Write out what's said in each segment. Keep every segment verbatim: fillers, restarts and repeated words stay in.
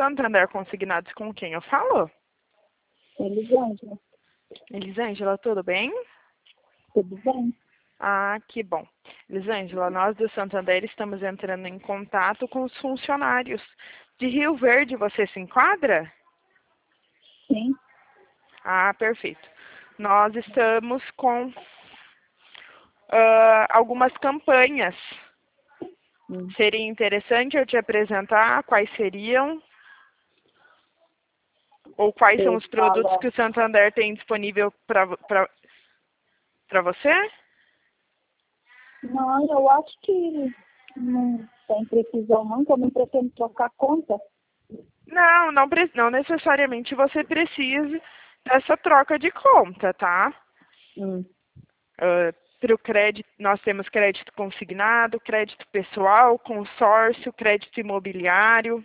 Santander Consignados, com quem eu falo? Elisângela. Elisângela, tudo bem? Tudo bem? Ah, que bom. Elisângela, nós do Santander estamos entrando em contato com os funcionários de Rio Verde. Você se enquadra? Sim. Ah, perfeito. Nós estamos com ah, algumas campanhas. Hum. Seria interessante eu te apresentar quais seriam? Ou quais são Você os produtos fala... que o Santander tem disponível para você? Não, eu acho que não tem precisão não, que eu não pretendo trocar conta. Não, não, pre- não necessariamente você precise dessa troca de conta, tá? Hum. Para o crédito, nós temos crédito consignado, crédito pessoal, consórcio, crédito imobiliário.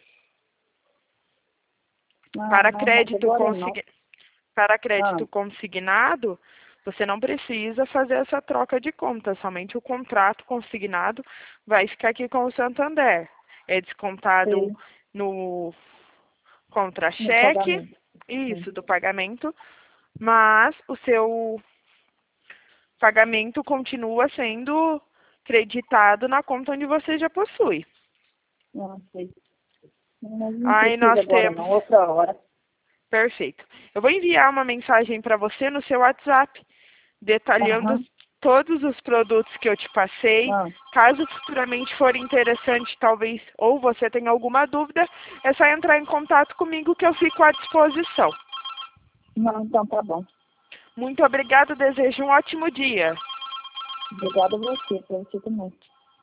Ah, Para não, mas crédito, agora não. consign... Para Ah, crédito consignado, você não precisa fazer essa troca de conta, somente o contrato consignado vai ficar aqui com o Santander. É descontado sei. no No contra-cheque, pagamento. Hum. isso, do pagamento, mas o seu pagamento continua sendo creditado na conta onde você já possui. Não, sei. Mas não Aí precisa nós agora temos, não, outra hora. perfeito. Eu vou enviar uma mensagem para você no seu WhatsApp, detalhando Aham. todos os produtos que eu te passei. Ah, Caso futuramente for interessante, talvez, ou você tenha alguma dúvida, é só entrar em contato comigo que eu fico à disposição. não, então tá bom. Muito obrigada, desejo um ótimo dia. Obrigada a você, para você também.